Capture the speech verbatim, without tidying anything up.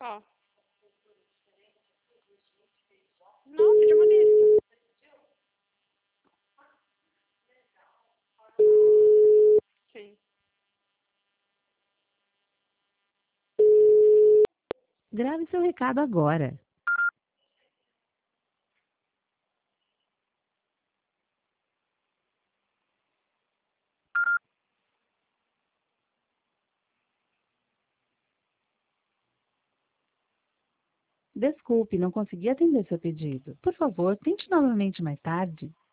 Qual? Não, pedi uma lista. Sim. Grave seu recado agora. Desculpe, não consegui atender seu pedido. Por favor, tente novamente mais tarde.